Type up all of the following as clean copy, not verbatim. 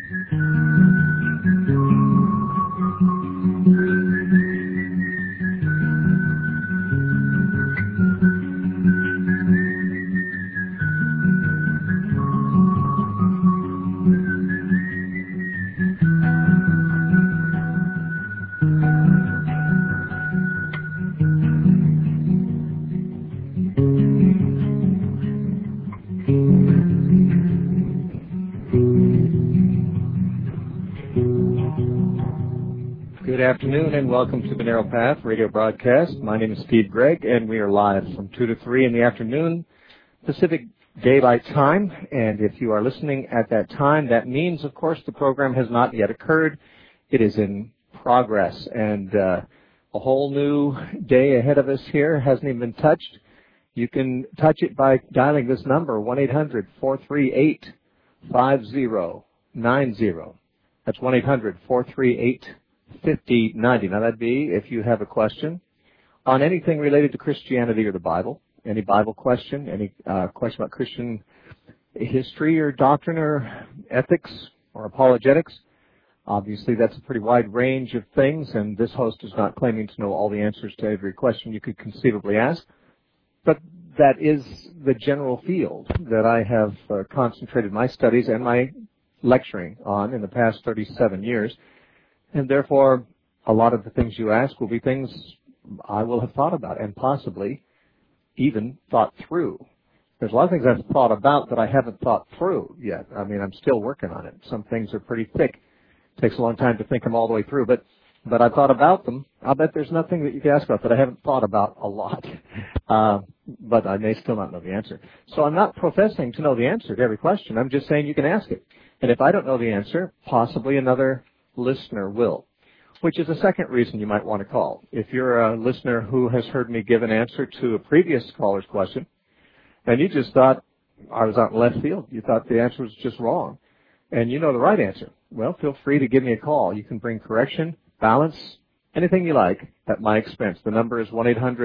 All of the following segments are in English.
Good afternoon and welcome to the Narrow Path radio broadcast. My name is Steve Gregg and we are live from 2 to 3 in the afternoon Pacific Daylight Time. And if you are listening at that time, that means, of course, the program has not yet occurred. It is in progress and a whole new day ahead of us here hasn't even been touched. You can touch it by dialing this number, 1-800-438-5090. That's 1-800-438-5090. Now that'd be if you have a question on anything related to Christianity or the Bible, any Bible question, any question about Christian history or doctrine or ethics or apologetics. Obviously that's a pretty wide range of things, and this host is not claiming to know all the answers to every question you could conceivably ask, but that is the general field that I have concentrated my studies and my lecturing on in the past 37 years. And therefore, a lot of the things you ask will be things I will have thought about and possibly even thought through. There's a lot of things I've thought about that I haven't thought through yet. I mean, I'm still working on it. Some things are pretty thick. It takes a long time to think them all the way through. But I thought about them. I'll bet there's nothing that you can ask about that I haven't thought about a lot. But I may still not know the answer. So I'm not professing to know the answer to every question. I'm just saying you can ask it. And if I don't know the answer, possibly another listener will, which is the second reason you might want to call. If you're a listener who has heard me give an answer to a previous caller's question, and you just thought I was out in left field, you thought the answer was just wrong, and you know the right answer, well, feel free to give me a call. You can bring correction, balance, anything you like at my expense. The number is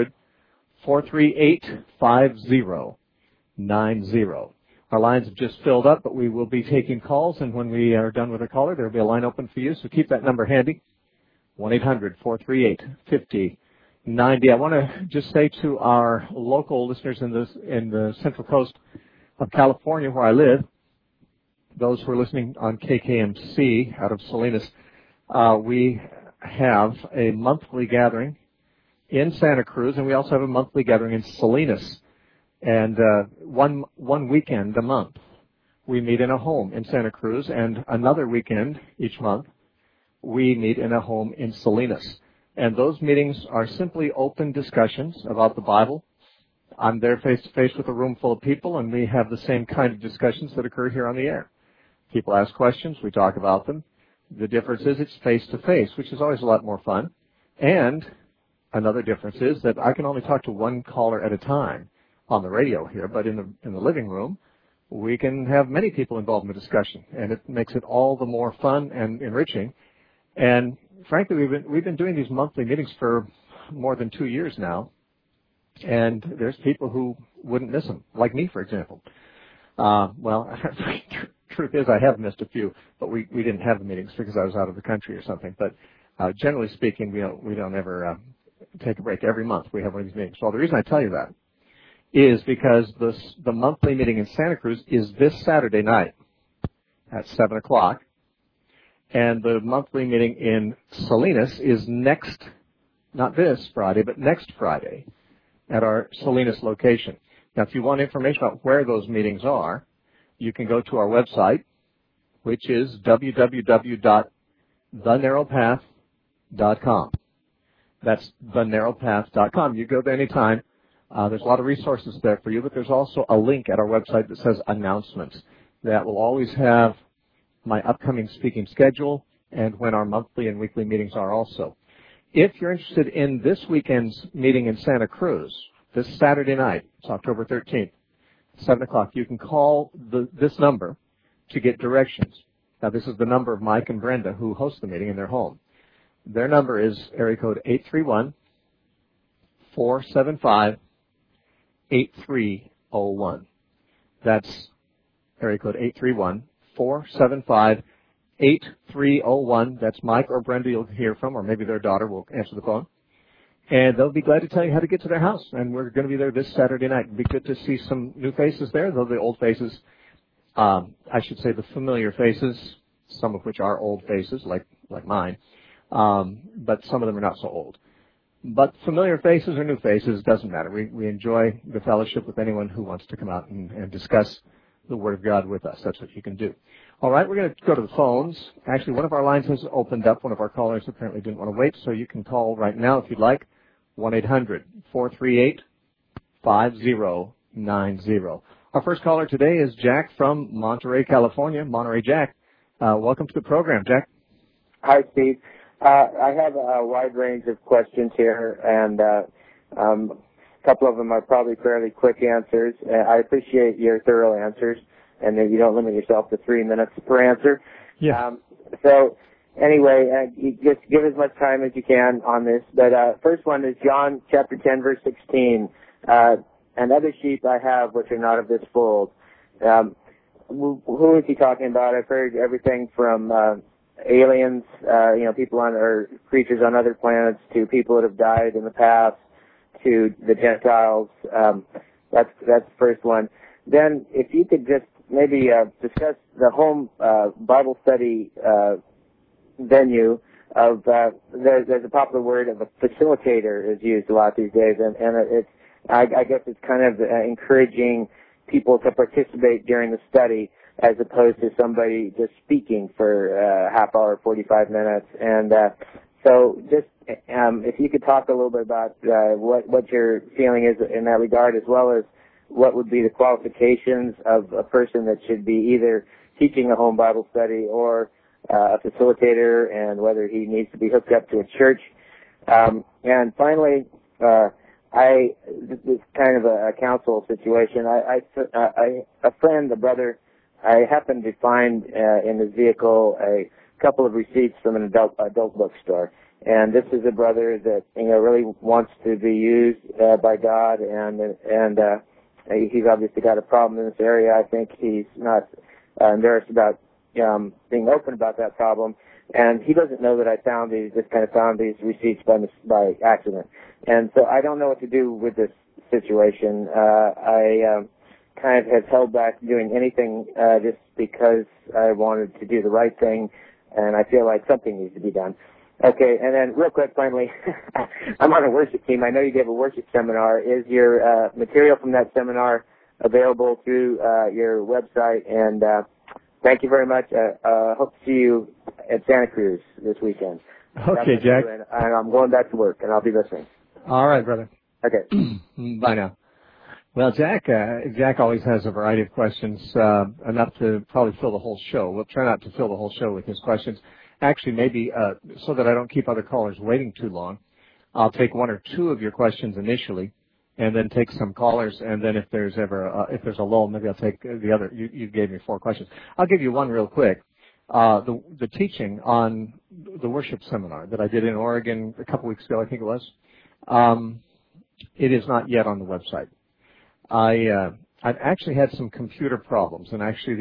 1-800-438-5090. Our lines have just filled up, but we will be taking calls, and when we are done with a caller, there will be a line open for you, so keep that number handy, 1-800-438-5090. I want to just say to our local listeners in the Central Coast of California, where I live, those who are listening on KKMC out of Salinas, we have a monthly gathering in Santa Cruz, and we also have a monthly gathering in Salinas. And one weekend a month, we meet in a home in Santa Cruz, and another weekend each month, we meet in a home in Salinas. And those meetings are simply open discussions about the Bible. I'm there face-to-face with a room full of people, and we have the same kind of discussions that occur here on the air. People ask questions, we talk about them. The difference is it's face-to-face, which is always a lot more fun. And another difference is that I can only talk to one caller at a time on the radio here, but in the living room, we can have many people involved in the discussion, and it makes it all the more fun and enriching. And frankly, we've been doing these monthly meetings for more than 2 years now, and there's people who wouldn't miss them, like me, for example. Well, truth is, I have missed a few, but we didn't have the meetings because I was out of the country or something. But generally speaking, we don't ever take a break. Every month we have one of these meetings. So the reason I tell you that is because the monthly meeting in Santa Cruz is this Saturday night at 7 o'clock, and the monthly meeting in Salinas is not this Friday, but next Friday at our Salinas location. Now, if you want information about where those meetings are, you can go to our website, which is www.thenarrowpath.com. That's thenarrowpath.com. You go there anytime. There's a lot of resources there for you, but there's also a link at our website that says announcements that will always have my upcoming speaking schedule and when our monthly and weekly meetings are also. If you're interested in this weekend's meeting in Santa Cruz, this Saturday night, it's October 13th, 7 o'clock, you can call this number to get directions. Now, this is the number of Mike and Brenda who host the meeting in their home. Their number is area code 831-475-8301. That's area code 831-475-8301. 8301. That's Mike or Brenda you'll hear from, or maybe their daughter will answer the phone. And they'll be glad to tell you how to get to their house. And we're going to be there this Saturday night. It'd be good to see some new faces there, though the old faces, I should say the familiar faces, some of which are old faces, like mine, but some of them are not so old. But familiar faces or new faces, doesn't matter. We enjoy the fellowship with anyone who wants to come out and discuss the Word of God with us. That's what you can do. All right, we're going to go to the phones. Actually, one of our lines has opened up. One of our callers apparently didn't want to wait, so you can call right now if you'd like. 1-800-438-5090. Our first caller today is Jack from Monterey, California. Monterey Jack, welcome to the program, Jack. Hi, Steve. I have a wide range of questions here, and a couple of them are probably fairly quick answers. I appreciate your thorough answers, and that you don't limit yourself to 3 minutes per answer. Yeah. So anyway, you just give as much time as you can on this. But first one is John chapter 10, verse 16. And other sheep I have which are not of this fold. Who is he talking about? I've heard everything from aliens, people on or creatures on other planets, to people that have died in the past, to the Gentiles. That's the first one. Then, if you could just maybe discuss the home Bible study venue of there's a popular word of a facilitator is used a lot these days, and it's I guess it's kind of encouraging people to participate during the study as opposed to somebody just speaking for a half hour, 45 minutes. And so just if you could talk a little bit about what your feeling is in that regard, as well as what would be the qualifications of a person that should be either teaching a home Bible study or a facilitator, and whether he needs to be hooked up to a church. And finally, this is kind of a counsel situation. A friend, a brother, I happened to find in his vehicle a couple of receipts from an adult bookstore. And this is a brother that really wants to be used by God, and he's obviously got a problem in this area. I think he's not embarrassed about being open about that problem. And he doesn't know that I just kind of found these receipts by accident. And so I don't know what to do with this situation. I kind of have held back doing anything just because I wanted to do the right thing, and I feel like something needs to be done. Okay, and then real quick, finally, I'm on a worship team. I know you gave a worship seminar. Is your material from that seminar available through your website? And thank you very much. Hope to see you at Santa Cruz this weekend. Okay, Jack. And I'm going back to work, and I'll be listening. All right, brother. Okay. Bye now. Well, Jack always has a variety of questions, enough to probably fill the whole show. We'll try not to fill the whole show with his questions. Actually, maybe so that I don't keep other callers waiting too long, I'll take one or two of your questions initially, and then take some callers, and then if there's ever if there's a lull, maybe I'll take the other. You gave me 4 questions. I'll give you one real quick. The teaching on the worship seminar that I did in Oregon a couple weeks ago, I think it was, it is not yet on the website. I've actually had some computer problems, and actually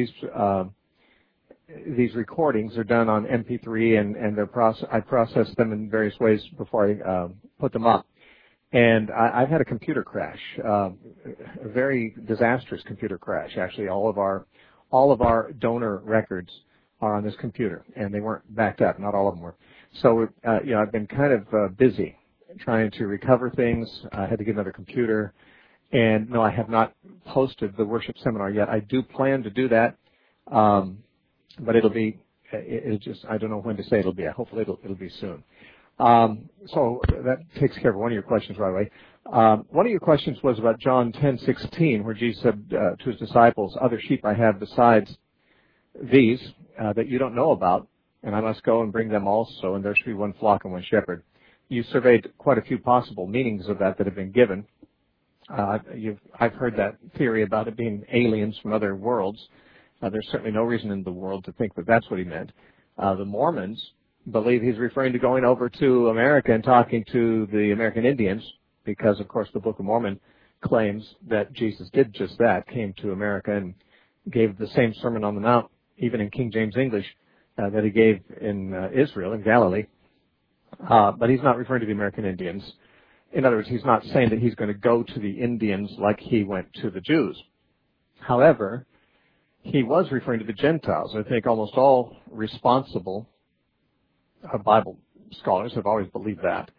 these recordings are done on MP3, and I process them in various ways before I put them up. And I've had a computer crash, a very disastrous computer crash. Actually, all of our donor records are on this computer, and they weren't backed up. Not all of them were. So, I've been kind of busy trying to recover things. I had to get another computer. And no, I have not posted the worship seminar yet. I do plan to do that, but it'll just, I don't know when to say it'll be. Hopefully it'll be soon. So that takes care of one of your questions right away. One of your questions was about John 10:16, where Jesus said to his disciples, "Other sheep I have besides these that you don't know about, and I must go and bring them also, and there should be one flock and one shepherd." You surveyed quite a few possible meanings of that have been given. I've heard that theory about it being aliens from other worlds. There's certainly no reason in the world to think that that's what he meant. The Mormons believe he's referring to going over to America and talking to the American Indians, because, of course, the Book of Mormon claims that Jesus did just that, came to America and gave the same Sermon on the Mount, even in King James English, that he gave in Israel, in Galilee, but he's not referring to the American Indians. In other words, he's not saying that he's going to go to the Indians like he went to the Jews. However, he was referring to the Gentiles. I think almost all responsible Bible scholars have always believed that.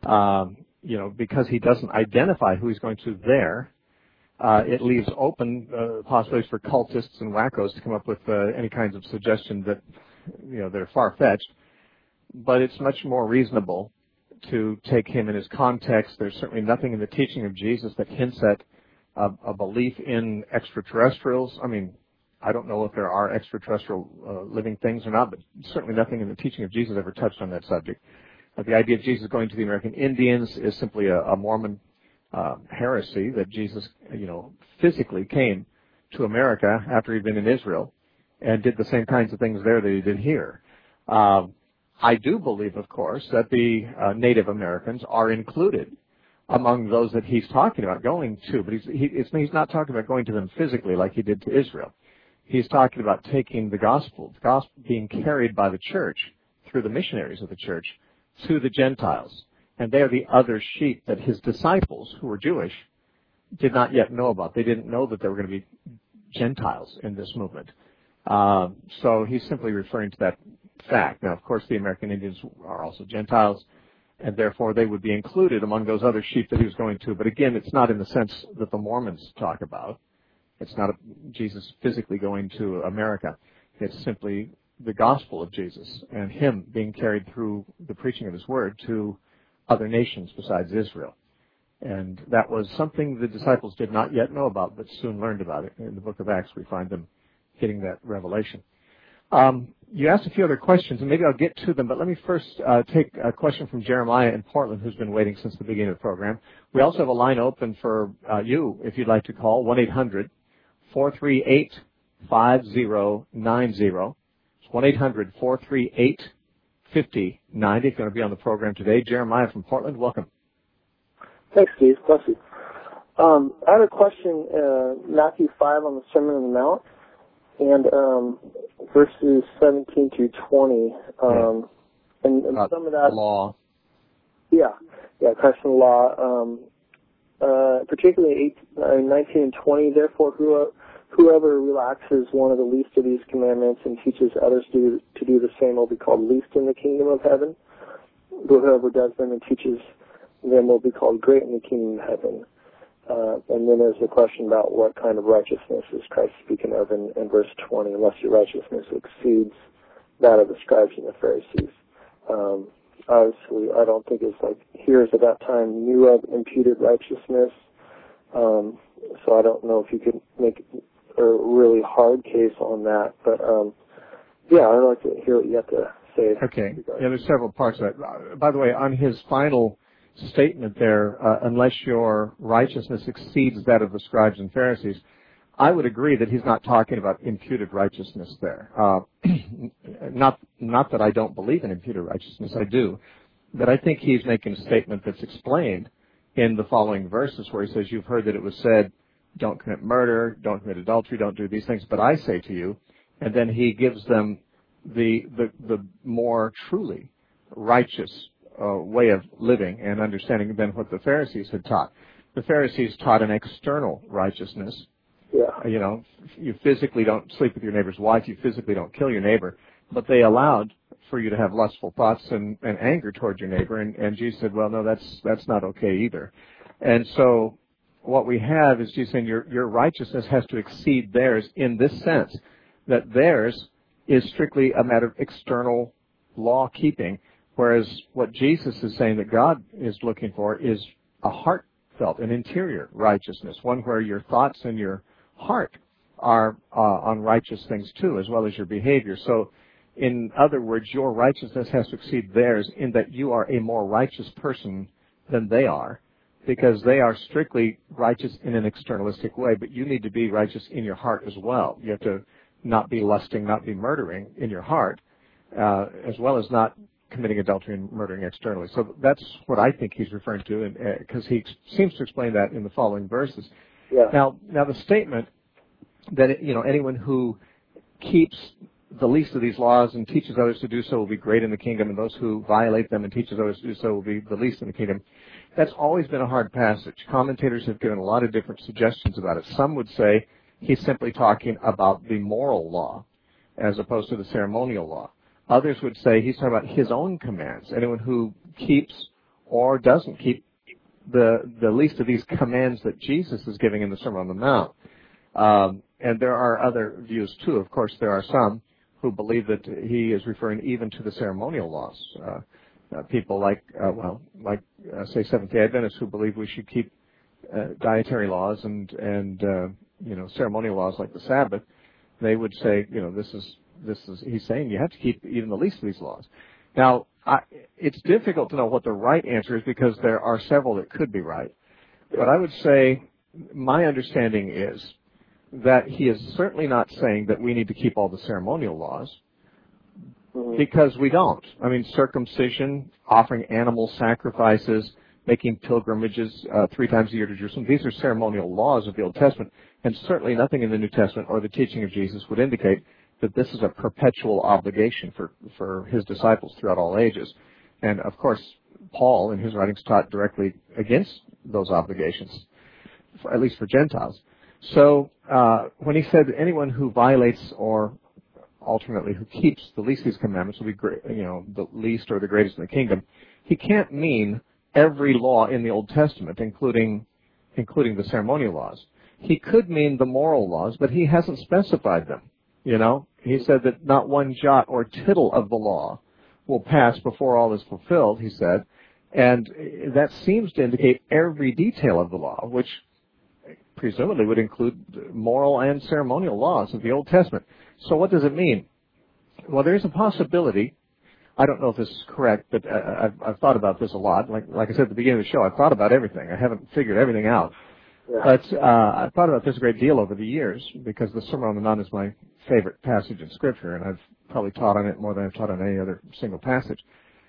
Because he doesn't identify who he's going to there, it leaves open possibilities for cultists and wackos to come up with any kinds of suggestions that, they're far-fetched. But it's much more reasonable to take him in his context. There's certainly nothing in the teaching of Jesus that hints at a belief in extraterrestrials. I mean, I don't know if there are extraterrestrial living things or not, but certainly nothing in the teaching of Jesus ever touched on that subject. The idea of Jesus going to the American Indians is simply a Mormon heresy that Jesus, physically came to America after he'd been in Israel and did the same kinds of things there that he did here. I do believe, of course, that the Native Americans are included among those that he's talking about going to, but he's not talking about going to them physically like he did to Israel. He's talking about taking the gospel being carried by the church through the missionaries of the church to the Gentiles. And they are the other sheep that his disciples, who were Jewish, did not yet know about. They didn't know that there were going to be Gentiles in this movement. So he's simply referring to that fact. Now, of course, the American Indians are also Gentiles, and therefore they would be included among those other sheep that he was going to. But again, it's not in the sense that the Mormons talk about. It's not Jesus physically going to America. It's simply the gospel of Jesus and him being carried through the preaching of his word to other nations besides Israel. And that was something the disciples did not yet know about, but soon learned about it. In the book of Acts, we find them getting that revelation. You asked a few other questions, and maybe I'll get to them, but let me first take a question from Jeremiah in Portland, who's been waiting since the beginning of the program. We also have a line open for you, if you'd like to call, 1-800-438-5090. It's 1-800-438-5090. If you're going to be on the program today. Jeremiah from Portland, welcome. Thanks, Steve. Bless you. I had a question, Matthew 5 on the Sermon on the Mount, and verses 17 through 20. And some of that... Law. Yeah, Christ and the law. Particularly 19 and 20, therefore whoever relaxes one of the least of these commandments and teaches others to do the same will be called least in the kingdom of heaven. But whoever does them and teaches them will be called great in the kingdom of heaven. And then there's a question about what kind of righteousness is Christ speaking of in verse 20, unless your righteousness exceeds that of the scribes and the Pharisees. Obviously, I don't think it's like hearers at that time knew of imputed righteousness. So I don't know if you could make a really hard case on that. But, I'd like to hear what you have to say. Okay. Yeah, there's several parts of that. By the way, on his final statement there, unless your righteousness exceeds that of the scribes and Pharisees, I would agree that he's not talking about imputed righteousness there. Not that I don't believe in imputed righteousness, I do, but I think he's making a statement that's explained in the following verses where he says, you've heard that it was said, don't commit murder, don't commit adultery, don't do these things, but I say to you, and then he gives them the more truly righteous way of living and understanding than what the Pharisees had taught. The Pharisees taught an external righteousness. Yeah. You physically don't sleep with your neighbor's wife, you physically don't kill your neighbor, but they allowed for you to have lustful thoughts and anger toward your neighbor, and Jesus said, well, no, that's not okay either. And so what we have is Jesus saying your righteousness has to exceed theirs in this sense, that theirs is strictly a matter of external law-keeping, whereas what Jesus is saying that God is looking for is a heartfelt, an interior righteousness, one where your thoughts and your heart are on righteous things too, as well as your behavior. So, in other words, your righteousness has to exceed theirs in that you are a more righteous person than they are, because they are strictly righteous in an externalistic way, but you need to be righteous in your heart as well. You have to not be lusting, not be murdering in your heart, as well as not committing adultery and murdering externally. So that's what I think he's referring to, because he seems to explain that in the following verses. Yeah. Now the statement that anyone who keeps the least of these laws and teaches others to do so will be great in the kingdom, and those who violate them and teaches others to do so will be the least in the kingdom. That's always been a hard passage. Commentators have given a lot of different suggestions about it. Some would say he's simply talking about the moral law as opposed to the ceremonial law. Others would say he's talking about his own commands. Anyone who keeps or doesn't keep the least of these commands that Jesus is giving in the Sermon on the Mount. And there are other views too. Of course, there are some who believe that he is referring even to the ceremonial laws. People like say Seventh-day Adventists who believe we should keep dietary laws and ceremonial laws like the Sabbath. They would say, this is he's saying you have to keep even the least of these laws. Now, it's difficult to know what the right answer is because there are several that could be right. But I would say my understanding is that he is certainly not saying that we need to keep all the ceremonial laws, because we don't. I mean, circumcision, offering animal sacrifices, making pilgrimages 3 times a year to Jerusalem, these are ceremonial laws of the Old Testament, and certainly nothing in the New Testament or the teaching of Jesus would indicate that this is a perpetual obligation for his disciples throughout all ages. And, of course, Paul, in his writings, taught directly against those obligations, at least for Gentiles. So when he said anyone who violates or alternately who keeps the least of these commandments will be great, the least or the greatest in the kingdom, he can't mean every law in the Old Testament, including the ceremonial laws. He could mean the moral laws, but he hasn't specified them. He said that not one jot or tittle of the law will pass before all is fulfilled, he said, and that seems to indicate every detail of the law, which presumably would include moral and ceremonial laws of the Old Testament. So what does it mean? Well, there's a possibility. I don't know if this is correct, but I've thought about this a lot. Like I said at the beginning of the show, I've thought about everything. I haven't figured everything out. Yeah. But I've thought about this a great deal over the years because the Sermon on the Mount is my favorite passage in Scripture, and I've probably taught on it more than I've taught on any other single passage.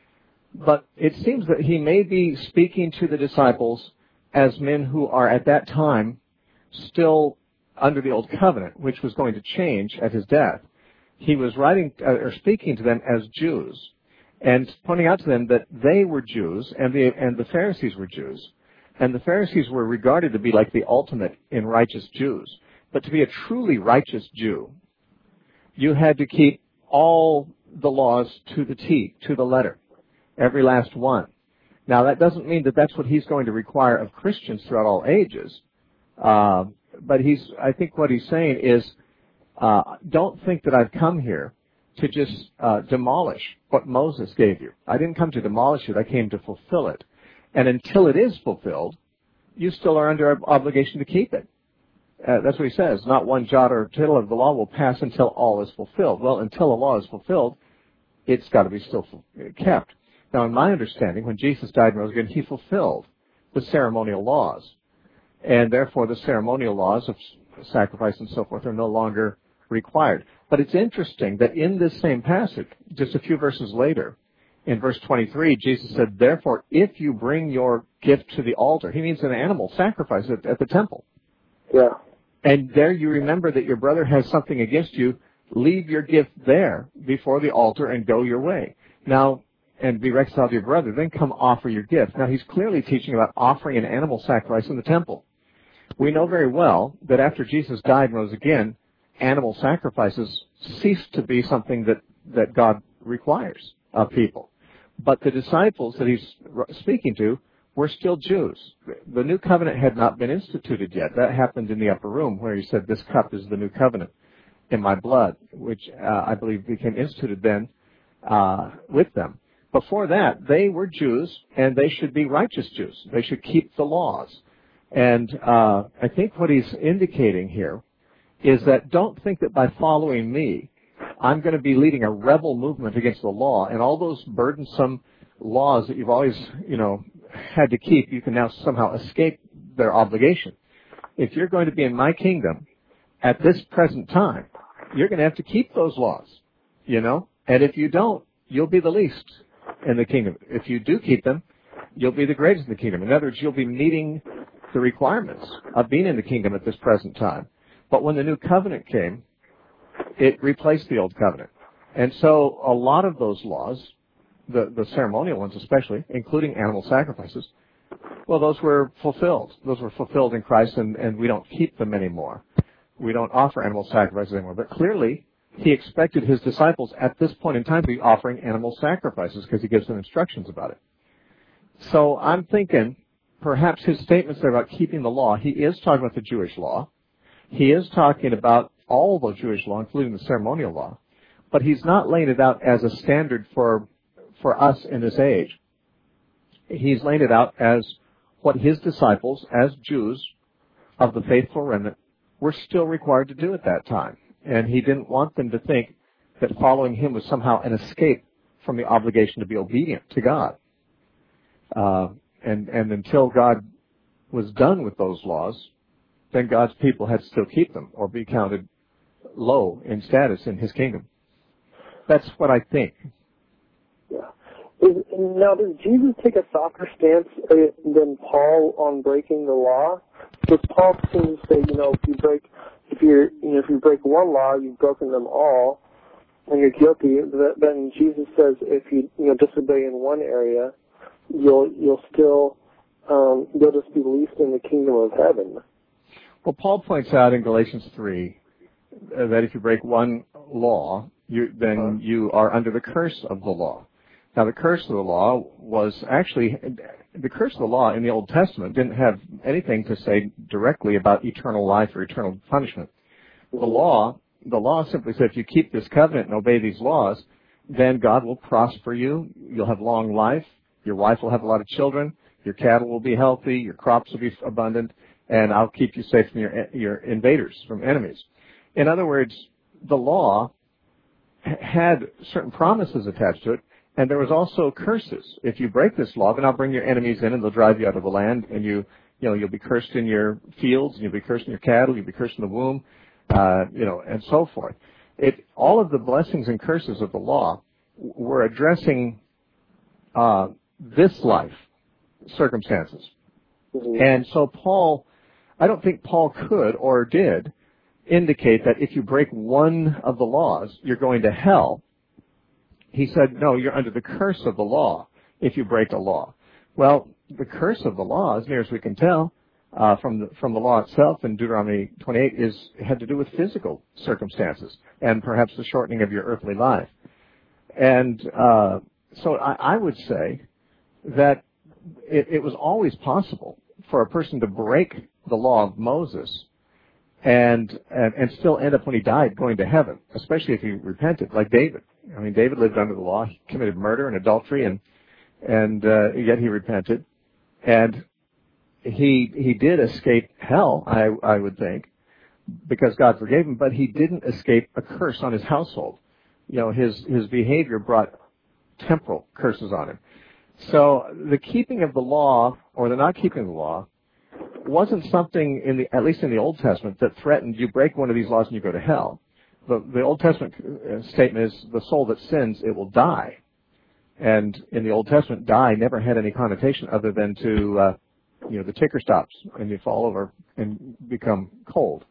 But it seems that he may be speaking to the disciples as men who are at that time still under the Old Covenant, which was going to change at his death. He was writing or speaking to them as Jews and pointing out to them that they were Jews and the Pharisees were Jews. And the Pharisees were regarded to be like the ultimate in righteous Jews. But to be a truly righteous Jew, you had to keep all the laws to the T, to the letter, every last one. Now, that doesn't mean that that's what he's going to require of Christians throughout all ages. But I think what he's saying is, don't think that I've come here to just demolish what Moses gave you. I didn't come to demolish it. I came to fulfill it. And until it is fulfilled, you still are under obligation to keep it. That's what he says. Not one jot or tittle of the law will pass until all is fulfilled. Well, until the law is fulfilled, it's got to be still kept. Now, in my understanding, when Jesus died and rose again, he fulfilled the ceremonial laws. And therefore, the ceremonial laws of sacrifice and so forth are no longer required. But it's interesting that in this same passage, just a few verses later, in verse 23, Jesus said, therefore, if you bring your gift to the altar, he means an animal sacrifice at the temple. Yeah. And there you remember that your brother has something against you, leave your gift there before the altar and go your way. Now, and be reconciled to your brother, then come offer your gift. Now, he's clearly teaching about offering an animal sacrifice in the temple. We know very well that after Jesus died and rose again, animal sacrifices ceased to be something that God requires of people. But the disciples that he's speaking to were still Jews. The new covenant had not been instituted yet. That happened in the upper room where he said, this cup is the new covenant in my blood, which I believe became instituted then with them. Before that, they were Jews, and they should be righteous Jews. They should keep the laws. And I think what he's indicating here is that don't think that by following me, I'm going to be leading a rebel movement against the law, and all those burdensome laws that you've always, had to keep, you can now somehow escape their obligation. If you're going to be in my kingdom at this present time, you're going to have to keep those laws, and if you don't, you'll be the least in the kingdom. If you do keep them, you'll be the greatest in the kingdom. In other words, you'll be meeting the requirements of being in the kingdom at this present time. But when the new covenant came, it replaced the old covenant. And so a lot of those laws, the ceremonial ones especially, including animal sacrifices, well, those were fulfilled. Those were fulfilled in Christ, and we don't keep them anymore. We don't offer animal sacrifices anymore. But clearly, he expected his disciples at this point in time to be offering animal sacrifices because he gives them instructions about it. So I'm thinking perhaps his statements there about keeping the law, he is talking about the Jewish law. He is talking about all the Jewish law, including the ceremonial law. But he's not laying it out as a standard for us in this age. He's laying it out as what his disciples, as Jews of the faithful remnant, were still required to do at that time. And he didn't want them to think that following him was somehow an escape from the obligation to be obedient to God. And until God was done with those laws, then God's people had to still keep them or be counted low in status in his kingdom. That's what I think. Yeah. Now, does Jesus take a softer stance than Paul on breaking the law? Because Paul seems to say, if you break one law, you've broken them all, and you're guilty. Then Jesus says, if you disobey in one area, you'll just be least in the kingdom of heaven. Well, Paul points out in Galatians 3 that if you break one law, then you are under the curse of the law. Now, the curse of the law was actually, the curse of the law in the Old Testament didn't have anything to say directly about eternal life or eternal punishment. The law simply said if you keep this covenant and obey these laws, then God will prosper you, you'll have long life, your wife will have a lot of children, your cattle will be healthy, your crops will be abundant, and I'll keep you safe from your invaders, from enemies. In other words, the law had certain promises attached to it, and there was also curses. If you break this law, then I'll bring your enemies in and they'll drive you out of the land, and you'll be cursed in your fields, and you'll be cursed in your cattle, you'll be cursed in the womb, and so forth. All of the blessings and curses of the law were addressing this life circumstances. Mm-hmm. And so I don't think Paul could or did indicate that if you break one of the laws, you're going to hell. He said, no, you're under the curse of the law if you break a law. Well, the curse of the law, as near as we can tell, from the law itself in Deuteronomy 28 had to do with physical circumstances and perhaps the shortening of your earthly life. And so I would say that it was always possible for a person to break the law of Moses and still end up when he died going to heaven, especially if he repented, like David. I mean, David lived under the law. He committed murder and adultery, and yet he repented. And he did escape hell, I would think, because God forgave him, but he didn't escape a curse on his household. His behavior brought temporal curses on him. So the keeping of the law or the not keeping of the law wasn't something, at least in the Old Testament, that threatened you break one of these laws and you go to hell. The Old Testament statement is the soul that sins, it will die. And in the Old Testament, die never had any connotation other than to, the ticker stops and you fall over and become cold.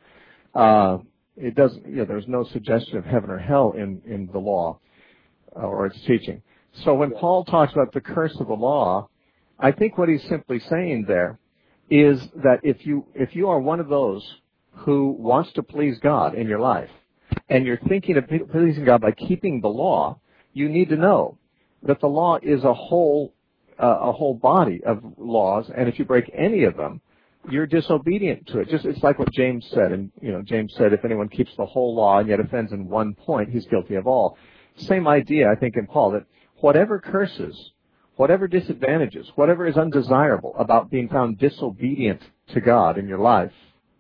It doesn't, there's no suggestion of heaven or hell in the law or its teaching. So when Paul talks about the curse of the law, I think what he's simply saying there is that if you are one of those who wants to please God in your life, and you're thinking of pleasing God by keeping the law, you need to know that the law is a whole body of laws, and if you break any of them, you're disobedient to it. It's like what James said, and James said, if anyone keeps the whole law and yet offends in one point, he's guilty of all. Same idea, I think, in Paul, that whatever curses, whatever disadvantages, whatever is undesirable about being found disobedient to God in your life,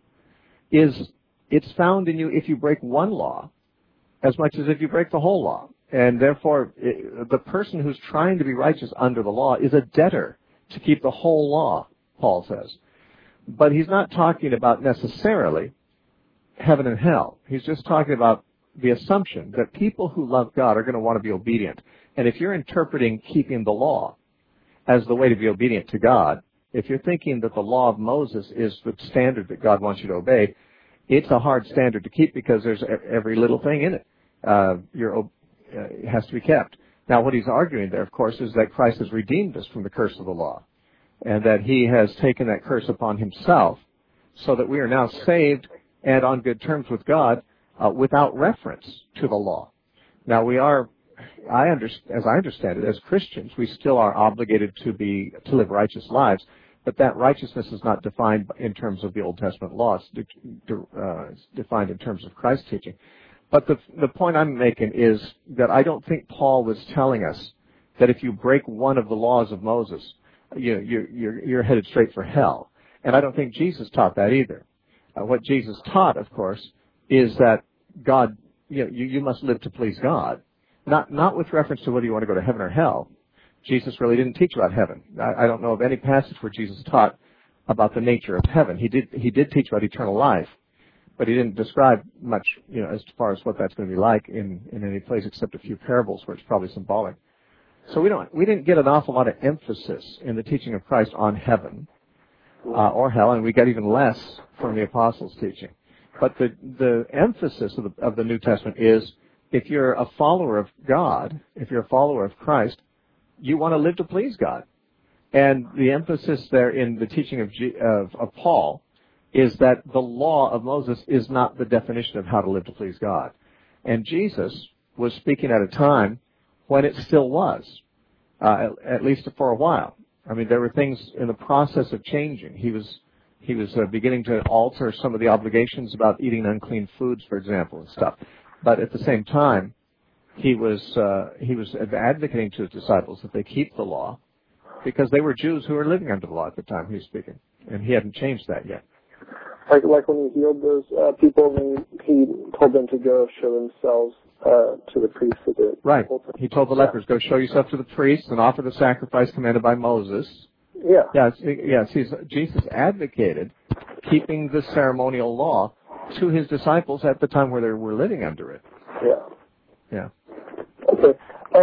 it's found in you if you break one law as much as if you break the whole law. And therefore, the person who's trying to be righteous under the law is a debtor to keep the whole law, Paul says. But he's not talking about necessarily heaven and hell. He's just talking about the assumption that people who love God are going to want to be obedient. And if you're interpreting keeping the law as the way to be obedient to God, if you're thinking that the law of Moses is the standard that God wants you to obey, it's a hard standard to keep because there's every little thing in it. It has to be kept. Now, what he's arguing there, of course, is that Christ has redeemed us from the curse of the law, and that he has taken that curse upon himself so that we are now saved and on good terms with God without reference to the law. Now, we are, as I understand it, as Christians, we still are obligated to live righteous lives, but that righteousness is not defined in terms of the Old Testament law. It's defined in terms of Christ's teaching. But the point I'm making is that I don't think Paul was telling us that if you break one of the laws of Moses, you're headed straight for hell. And I don't think Jesus taught that either. What Jesus taught, of course, is that God, you must live to please God. Not with reference to whether you want to go to heaven or hell. Jesus really didn't teach about heaven. I don't know of any passage where Jesus taught about the nature of heaven. He did teach about eternal life, but he didn't describe much, as far as what that's going to be like in any place except a few parables where it's probably symbolic. So we didn't get an awful lot of emphasis in the teaching of Christ on heaven or hell, and we got even less from the apostles' teaching. But the emphasis of the New Testament is if you're a follower of God, if you're a follower of Christ, you want to live to please God. And the emphasis there in the teaching of Paul is that the law of Moses is not the definition of how to live to please God. And Jesus was speaking at a time when it still was, at least for a while. I mean, there were things in the process of changing. He was beginning to alter some of the obligations about eating unclean foods, for example, and stuff. But at the same time, he was advocating to his disciples that they keep the law because they were Jews who were living under the law at the time he was speaking, and he hadn't changed that yet. Like when he healed those people, he told them to go show themselves to the priests of the right. He told the lepers, go show yourself to the priests and offer the sacrifice commanded by Moses. Yeah. Yes. Jesus advocated keeping the ceremonial law to his disciples at the time where they were living under it. Yeah. Okay.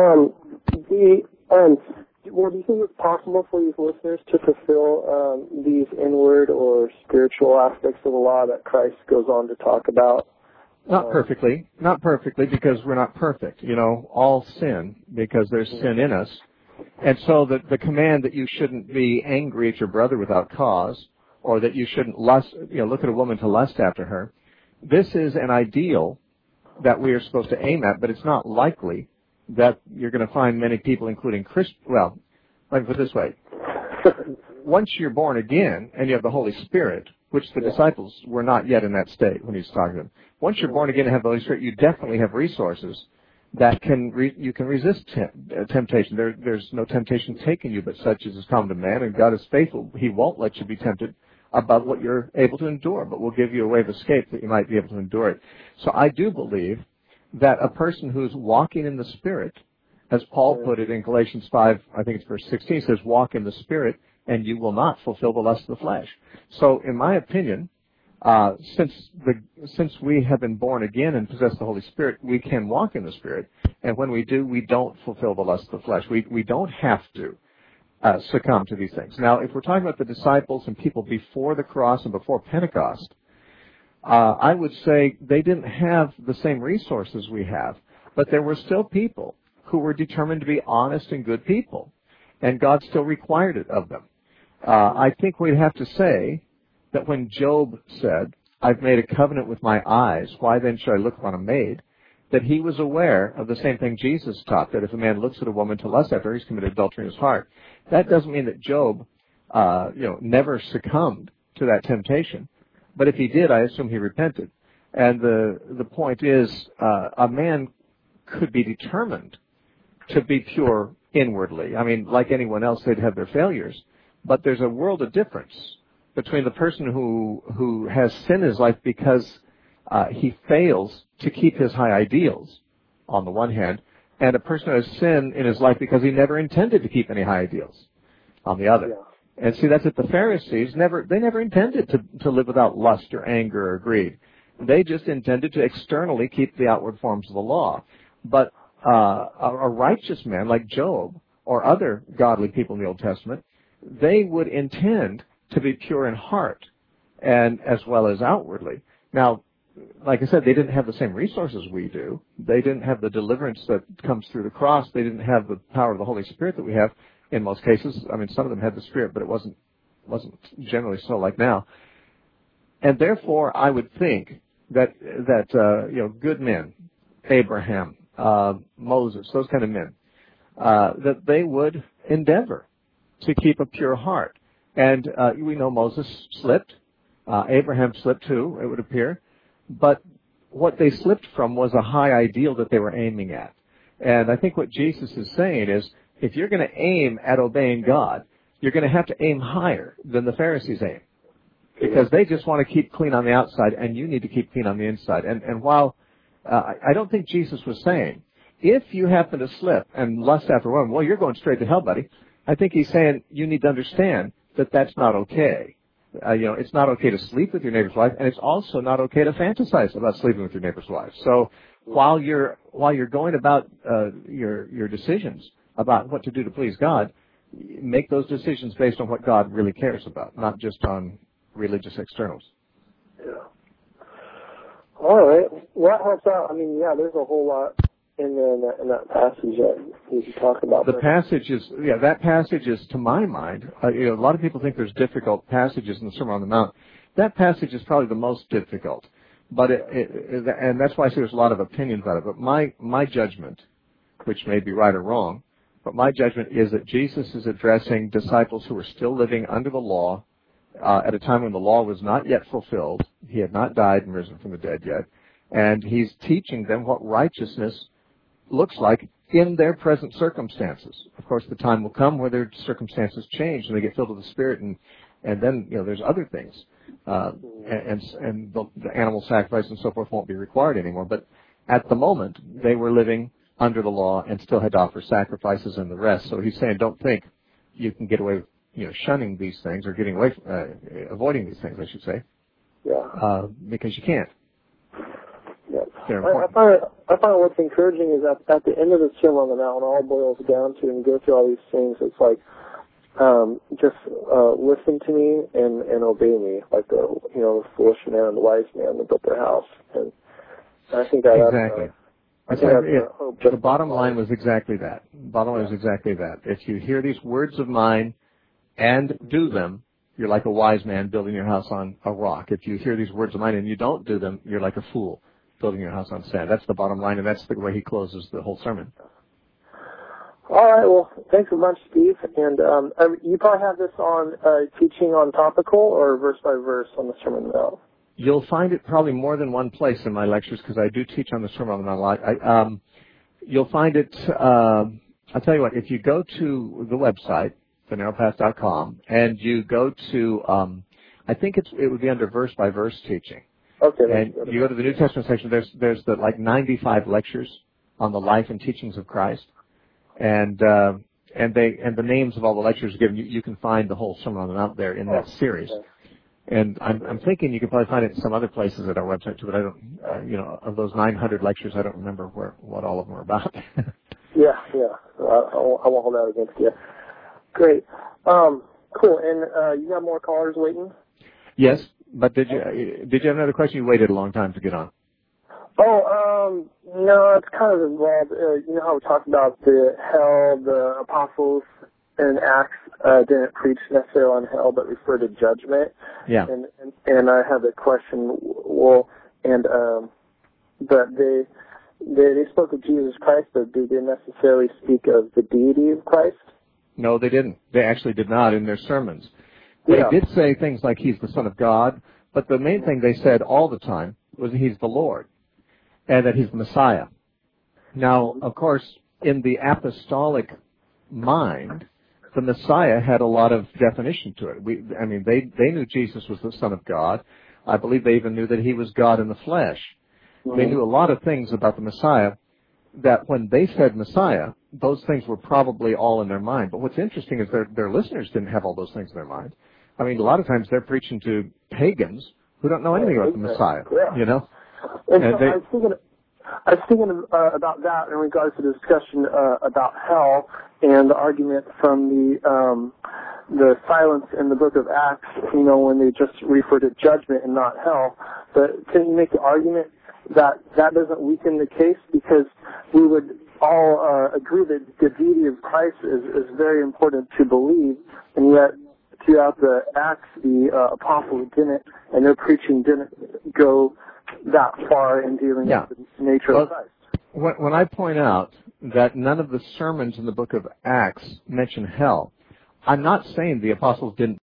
Well, do you think it's possible for these listeners to fulfill these inward or spiritual aspects of the law that Christ goes on to talk about? Not perfectly, because we're not perfect. All sin because there's sin in us. And so the command that you shouldn't be angry at your brother without cause, or that you shouldn't look at a woman to lust after her, this is an ideal that we are supposed to aim at, but it's not likely that you're going to find many people, including Christians. Well, let me put it this way. Once you're born again and you have the Holy Spirit, which the disciples were not yet in that state when he was talking to them. Once you're born again and have the Holy Spirit, you definitely have resources that you can resist temptation. There's no temptation taken you, but such as is common to man, and God is faithful. He won't let you be tempted above what you're able to endure, but will give you a way of escape that you might be able to endure it. So I do believe that a person who's walking in the Spirit, as Paul put it in Galatians 5, I think it's verse 16, says, walk in the Spirit, and you will not fulfill the lust of the flesh. So in my opinion, since we have been born again and possess the Holy Spirit, we can walk in the Spirit. And when we do, we don't fulfill the lust of the flesh. We don't have to succumb to these things. Now, if we're talking about the disciples and people before the cross and before Pentecost, I would say they didn't have the same resources we have, but there were still people who were determined to be honest and good people, and God still required it of them. I think we'd have to say that when Job said, I've made a covenant with my eyes, why then should I look upon a maid? That he was aware of the same thing Jesus taught, that if a man looks at a woman to lust after her, he's committed adultery in his heart. That doesn't mean that Job, never succumbed to that temptation. But if he did, I assume he repented. And the point is, a man could be determined to be pure inwardly. I mean, like anyone else, they'd have their failures. But there's a world of difference between the person who has sin in his life because he fails to keep his high ideals, on the one hand, and a person who has sin in his life because he never intended to keep any high ideals, on the other. Yeah. And see, that's what the Pharisees they never intended to live without lust or anger or greed. They just intended to externally keep the outward forms of the law. But a righteous man like Job or other godly people in the Old Testament, they would intend to be pure in heart and as well as outwardly. Now, like I said, they didn't have the same resources we do. They didn't have the deliverance that comes through the cross. They didn't have the power of the Holy Spirit that we have in most cases. I mean, some of them had the Spirit, but it wasn't generally so like now. And therefore, I would think that good men, Abraham, Moses, those kind of men, that they would endeavor to keep a pure heart. And we know Moses slipped. Abraham slipped too, it would appear. But what they slipped from was a high ideal that they were aiming at. And I think what Jesus is saying is, if you're going to aim at obeying God, you're going to have to aim higher than the Pharisees aim. Because they just want to keep clean on the outside, and you need to keep clean on the inside. And while I don't think Jesus was saying, if you happen to slip and lust after a woman, well, you're going straight to hell, buddy. I think he's saying you need to understand that that's not okay. It's not okay to sleep with your neighbor's wife, and it's also not okay to fantasize about sleeping with your neighbor's wife. So while you're going about your decisions about what to do to please God, make those decisions based on what God really cares about, not just on religious externals. Yeah. All right. Well, that helps out. I mean, yeah, there's a whole lot in that passage that you can talk about. That passage is, to my mind, a lot of people think there's difficult passages in the Sermon on the Mount. That passage is probably the most difficult, but and that's why I say there's a lot of opinions on it. But my judgment, which may be right or wrong, but my judgment is that Jesus is addressing disciples who are still living under the law at a time when the law was not yet fulfilled. He had not died and risen from the dead yet, and he's teaching them what righteousness looks like in their present circumstances. Of course, the time will come where their circumstances change and they get filled with the Spirit, and then there's other things, and the animal sacrifice and so forth won't be required anymore. But at the moment, they were living under the law and still had to offer sacrifices and the rest. So he's saying, don't think you can get away with shunning these things or getting away avoiding these things, I should say. Yeah. Because you can't. Yeah. I find what's encouraging is that at the end of the Sermon on the Mount, all boils down to, and go through all these things, it's like, just listen to me and obey me, like the foolish man and the wise man that built their house. And I think that exactly. The bottom line was exactly that. If you hear these words of mine and do them, you're like a wise man building your house on a rock. If you hear these words of mine and you don't do them, you're like a fool building your house on sand. That's the bottom line, and that's the way he closes the whole sermon. All right, well, thanks a bunch, Steve. And you probably have this on teaching on topical or verse by verse on the Sermon on the Mount. You'll find it probably more than one place in my lectures because I do teach on the Sermon on the Mount a lot. You'll find it, I'll tell you what, if you go to the website, thenarrowpath.com, and you go to, I think it would be under verse by verse teaching. Okay. And you go to the New Testament section, there's the 95 lectures on the life and teachings of Christ. And the names of all the lectures given, you can find the whole Sermon on the Mount there in that series. Okay. And I'm thinking you can probably find it in some other places at our website too, but I don't, of those 900 lectures, I don't remember what all of them are about. Yeah. I won't hold that against you. Great. Cool. And you got more callers waiting? Yes, but did you have another question? You waited a long time to get on. No, it's kind of involved. You know how we talked about the hell, the apostles in Acts didn't preach necessarily on hell, but referred to judgment. Yeah. And I have a question. Well, but they spoke of Jesus Christ, but did they necessarily speak of the deity of Christ? No, they didn't. They actually did not in their sermons. They did say things like he's the Son of God, but the main thing they said all the time was he's the Lord and that he's the Messiah. Now, of course, in the apostolic mind, the Messiah had a lot of definition to it. They knew Jesus was the Son of God. I believe they even knew that he was God in the flesh. Mm-hmm. They knew a lot of things about the Messiah that when they said Messiah, those things were probably all in their mind. But what's interesting is their listeners didn't have all those things in their mind. I mean, a lot of times they're preaching to pagans who don't know anything about the Messiah, And I was thinking about that in regards to the discussion about hell and the argument from the silence in the book of Acts, when they just refer to judgment and not hell. But can you make the argument that that doesn't weaken the case? Because we would all agree that the deity of Christ is very important to believe, and yet throughout the Acts, the apostles didn't, and their preaching didn't go that far in dealing with the nature of Christ. When I point out that none of the sermons in the book of Acts mention hell, I'm not saying the apostles didn't